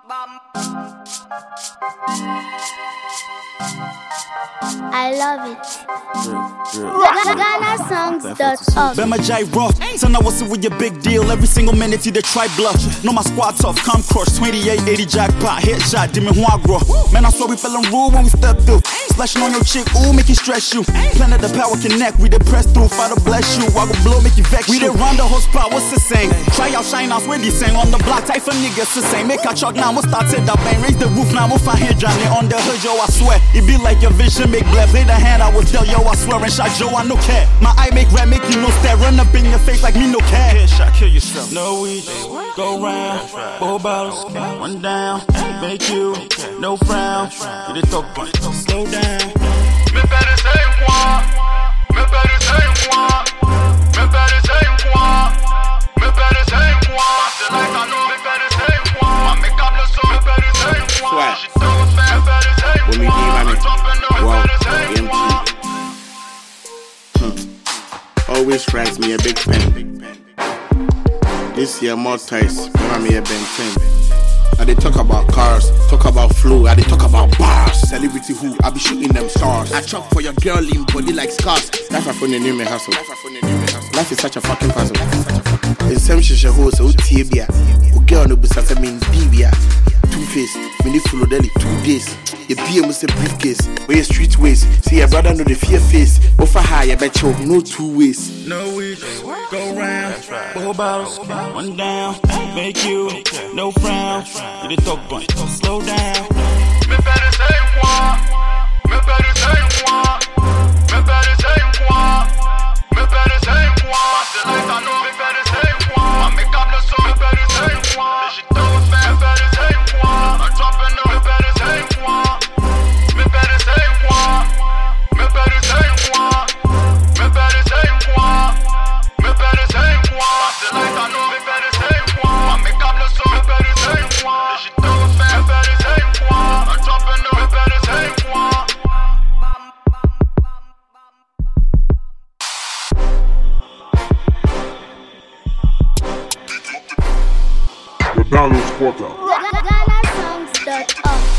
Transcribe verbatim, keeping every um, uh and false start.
I love it. Ghana songs dot org. Bema Jai rough. Son, I was with your big deal. Every single minute, you the try bluff. Know my squad tough. Come crush. twenty-eight eighty jackpot. Headshot. Dimmy Huagro. Man, I swear we fell in rule when we stepped through. Splashing on your chick. Ooh, make you stress you. Planet the power connect. We the press through. Father bless you. I go blow, make you vex you. We the run the whole spot. What's the same? Try out shine out. Where they saying on the block. Type of niggas the same. Make a chalk now. We'll start it up. Bang. Raise the roof now. We'll find here Johnny on the hood. Yo, I swear. It be like your vision. Make bless. Lay the hand. I was tell yo, I swear and shot Joe. I no care. My eye make red, make you no stare. Run up in your face like me no care. Headshot, kill yourself. No weed, go round. Four bottles, one down. Make you no frown. Get it talk, slow down. Me better say what? Me better say what? Me better say what? Me better say what? Still like I know. Me better say what? I make up the song. Me better say what? She so bad. Me better say what? Me better say what? Always writes me a big pen. This year more ties, remember me a Ben ten. I they talk about cars, talk about flow, I they talk about bars. Celebrity who, I be shooting them stars. I chop for your girl in body like scars. Life I phone the new me hustle. Life is such a fucking puzzle. In some shisha hoes, oh tibia. Oh girl no busasa means bibia. Two face, mini full deli, two days. Your P M must a briefcase. Where your street ways. See your brother know the fear face. Offer high, I bet you no two ways. No weed, go round. Four bottles, one down. Make you no frown. Get it talk, bunch, slow down. Me better say what? Me better say what? Me better say what? Me better say what? Still like I know. Me better say what? I make up the song. Me better say what? She throw it back. Me better say what? I'm dropping up. Me better say what? Me better say what? Me better say what? Me better say what? Me better say what? Still like I know. Me better say what? I make up the song. Me better say what? She throw it back. Me better say what? I'm dropping up. Me better say what? The Download Quarter. Ghana songs dot org.